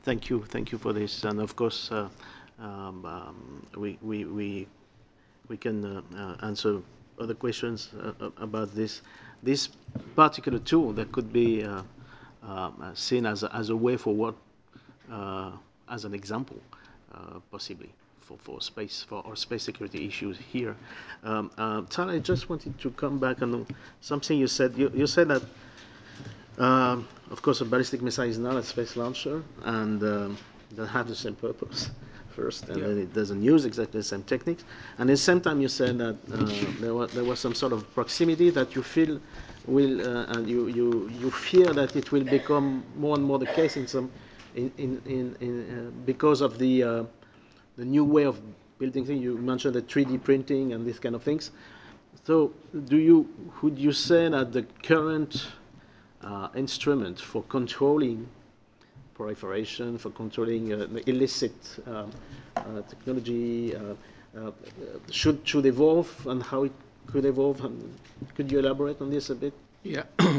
Thank you for this, and of course, um, um, we we we we can answer other questions about this particular tool that could be seen as a way forward, uh, as an example, possibly for space for our space security issues here. Tara, I just wanted to come back on something you said. You said that of course, a ballistic missile is not a space launcher, and they have the same purpose first, and Yeah. then it doesn't use exactly the same techniques. And at the same time, you said that there was some sort of proximity that you feel will, and you fear that it will become more and more the case in some, because of the new way of building things. You mentioned the 3D printing and these kind of things. So, would you say that the current instrument for controlling proliferation, for controlling illicit technology, should evolve, and how it could evolve? And could you elaborate on this a bit? Yeah.